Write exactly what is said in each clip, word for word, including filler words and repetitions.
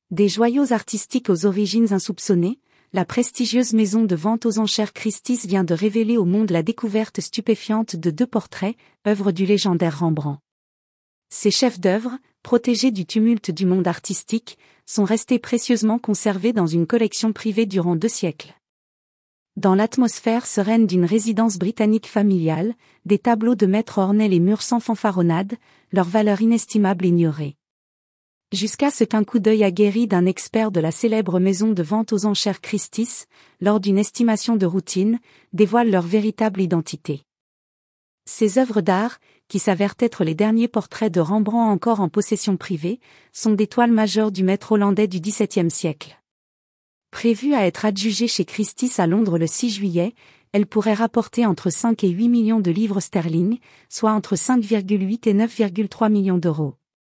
Des joyaux artistiques aux origines insoupçonnées, la prestigieuse maison de vente aux enchères Christie's vient de révéler au monde la découverte stupéfiante de deux portraits, œuvres du légendaire Rembrandt. Ces chefs-d'œuvre, protégés du tumulte du monde artistique, sont restés précieusement conservés dans une collection privée durant deux siècles. Dans l'atmosphère sereine d'une résidence britannique familiale, des tableaux de maître ornaient les murs sans fanfaronnade, leur valeur inestimable ignorée. Jusqu'à ce qu'un coup d'œil aguerri d'un expert de la célèbre maison de vente aux enchères Christie's, lors d'une estimation de routine, dévoile leur véritable identité. Ces œuvres d'art, qui s'avèrent être les derniers portraits de Rembrandt encore en possession privée, sont des toiles majeures du maître hollandais du dix-septième siècle. Prévues à être adjugées chez Christie's à Londres le six juillet, elles pourraient rapporter entre cinq et huit millions de livres sterling, soit entre cinq virgule huit et neuf virgule trois millions d'euros.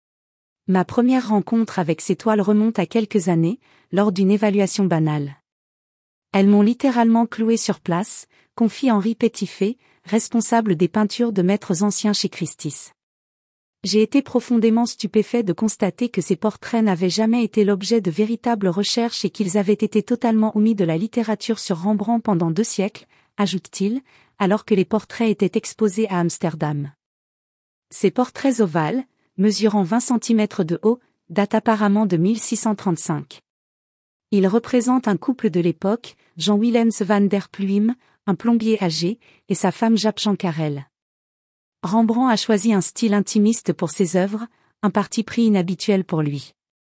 Ma première rencontre avec ces toiles remonte à quelques années, lors d'une évaluation banale. Elles m'ont littéralement cloué sur place, confie Henri Petitfait, responsable des peintures de maîtres anciens chez Christie's. J'ai été profondément stupéfait de constater que ces portraits n'avaient jamais été l'objet de véritables recherches et qu'ils avaient été totalement omis de la littérature sur Rembrandt pendant deux siècles, ajoute-t-il, alors que les portraits étaient exposés à Amsterdam. Ces portraits ovales, mesurant vingt centimètres de haut, datent apparemment de mille six cent trente-cinq. Ils représentent un couple de l'époque, Jean Willems van der Pluijm, un plombier âgé, et sa femme Jaap Chancarel. Rembrandt a choisi un style intimiste pour ses œuvres, un parti pris inhabituel pour lui.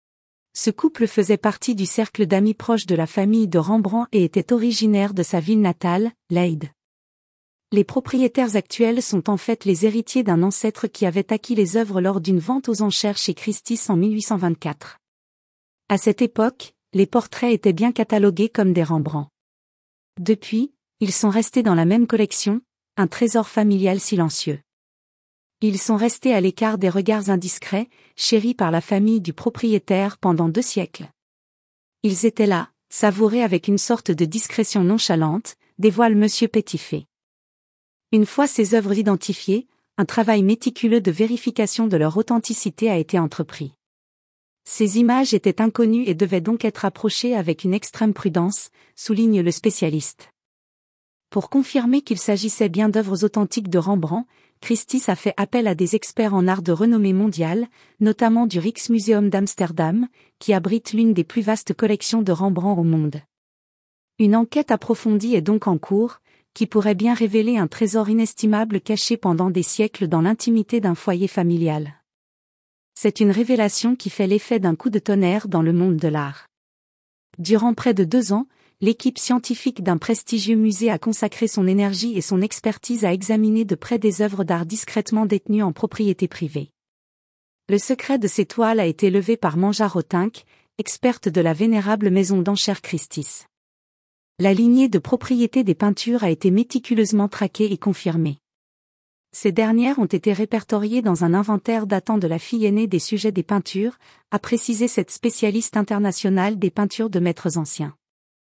Ce couple faisait partie du cercle d'amis proches de la famille de Rembrandt et était originaire de sa ville natale, Leyde. Les propriétaires actuels sont en fait les héritiers d'un ancêtre qui avait acquis les œuvres lors d'une vente aux enchères chez Christie's en mille huit cent vingt-quatre. À cette époque, les portraits étaient bien catalogués comme des Rembrandt. Depuis, ils sont restés dans la même collection, un trésor familial silencieux. Ils sont restés à l'écart des regards indiscrets, chéris par la famille du propriétaire pendant deux siècles. Ils étaient là, savourés avec une sorte de discrétion nonchalante, dévoile Monsieur Petitfait. Une fois ces œuvres identifiées, un travail méticuleux de vérification de leur authenticité a été entrepris. Ces images étaient inconnues et devaient donc être approchées avec une extrême prudence, souligne le spécialiste. Pour confirmer qu'il s'agissait bien d'œuvres authentiques de Rembrandt, Christie's a fait appel à des experts en art de renommée mondiale, notamment du Rijksmuseum d'Amsterdam, qui abrite l'une des plus vastes collections de Rembrandt au monde. Une enquête approfondie est donc en cours, qui pourrait bien révéler un trésor inestimable caché pendant des siècles dans l'intimité d'un foyer familial. C'est une révélation qui fait l'effet d'un coup de tonnerre dans le monde de l'art. Durant près de deux ans, l'équipe scientifique d'un prestigieux musée a consacré son énergie et son expertise à examiner de près des œuvres d'art discrètement détenues en propriété privée. Le secret de ces toiles a été levé par Manja Rotink, experte de la vénérable maison d'enchères Christie's. La lignée de propriété des peintures a été méticuleusement traquée et confirmée. Ces dernières ont été répertoriées dans un inventaire datant de la fille aînée des sujets des peintures, a précisé cette spécialiste internationale des peintures de maîtres anciens.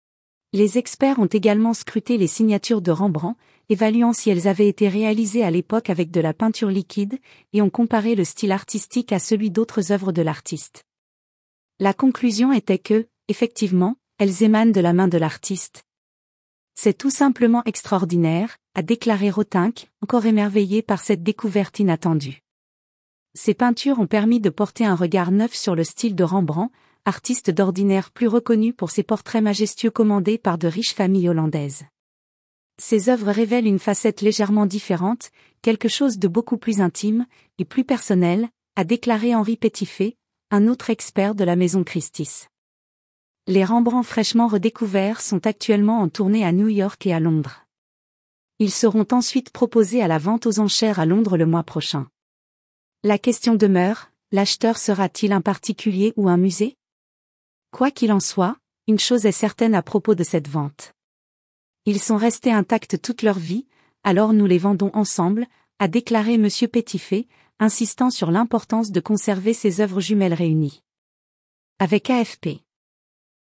Les experts ont également scruté les signatures de Rembrandt, évaluant si elles avaient été réalisées à l'époque avec de la peinture liquide, et ont comparé le style artistique à celui d'autres œuvres de l'artiste. La conclusion était que, effectivement, elles émanent de la main de l'artiste. C'est tout simplement extraordinaire, a déclaré Rotink, encore émerveillé par cette découverte inattendue. Ces peintures ont permis de porter un regard neuf sur le style de Rembrandt, artiste d'ordinaire plus reconnu pour ses portraits majestueux commandés par de riches familles hollandaises. Ces œuvres révèlent une facette légèrement différente, quelque chose de beaucoup plus intime et plus personnel, a déclaré Henri Petitfait, un autre expert de la maison Christie's. Les Rembrandts fraîchement redécouverts sont actuellement en tournée à New York et à Londres. Ils seront ensuite proposés à la vente aux enchères à Londres le mois prochain. La question demeure, l'acheteur sera-t-il un particulier ou un musée ? Quoi qu'il en soit, une chose est certaine à propos de cette vente. Ils sont restés intacts toute leur vie, alors nous les vendons ensemble, a déclaré Monsieur Petitfait, insistant sur l'importance de conserver ces œuvres jumelles réunies. Avec A F P.